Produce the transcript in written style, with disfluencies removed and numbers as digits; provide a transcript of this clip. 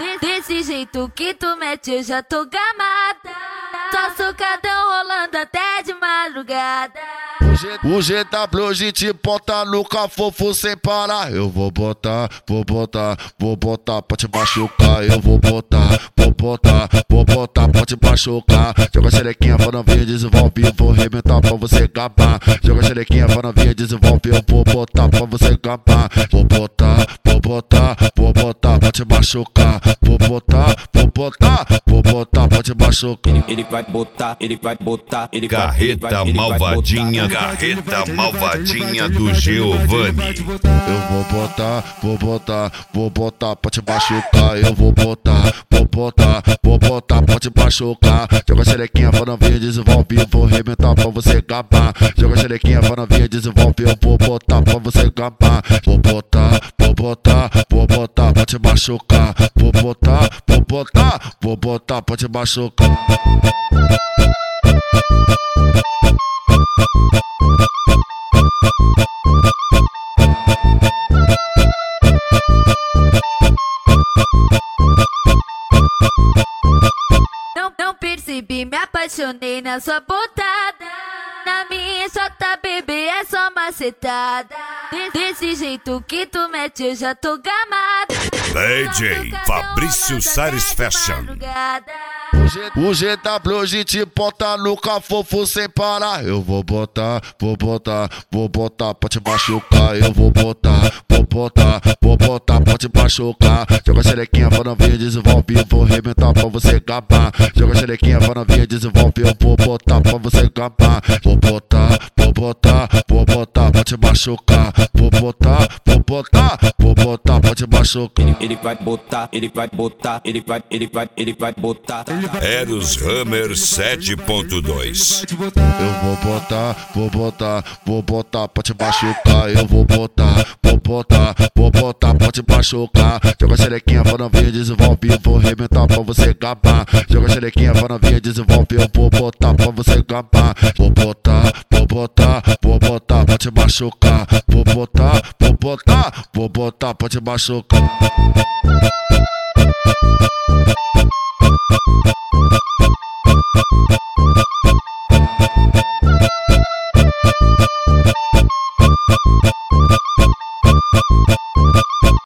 Desse jeito que tu mete eu já tô gamada. Só socadão rolando até de madrugada. O GW hoje te bota no cafofo sem parar. Eu vou botar pra te machucar. Eu vou botar pra te machucar. Joga a xerequinha, vai novinha, desenvolve. Vou arrebentar pra você capar. Joga a xerequinha, vai novinha, desenvolve. Eu vou botar pra você capar. Vou botar pra te machucar. Vou botar pra te machucar. Ele vai botar, Carreta malvadinha do Giovanni. Eu vou botar pra te machucar. Eu vou botar pra te machucar. Joga a xerequinha, vai novinha, desenvolve. Vou arrebentar pra você capar. Joga a xerequinha, vai novinha, desenvolve. Eu vou botar pra você capar. Vou botar pra te machucar. Vou botar pra te machucar. Não percebi, me apaixonei na sua botada. Na minha chota, bebê, é só macetada. Desse jeito que tu mete eu já tô gamada. DJ Fabrício Sares Fashion. O GW hoje te bota no cafofo sem parar. Eu vou botar pra te machucar. Eu vou botar pra te machucar. Joga a xerequinha, vai novinha, desenvolve. Vou arrebentar pra você capar. Joga a xerequinha, vai novinha, desenvolve. Eu vou botar pra você capar. Vou botar pra te machucar. Vou botar pra te machucar. ele vai botar. Eros Hammer 7.2. Eu vou botar pra te machucar. Eu vou botar pra te machucar. Joga a xerequinha, vai novinha, desenvolve. Vou arrebentar pra você capar. Joga a xerequinha, vai novinha, desenvolve. Eu vou botar pra você capar. Vou botar pra te machucar. Vou botar pra te machucar.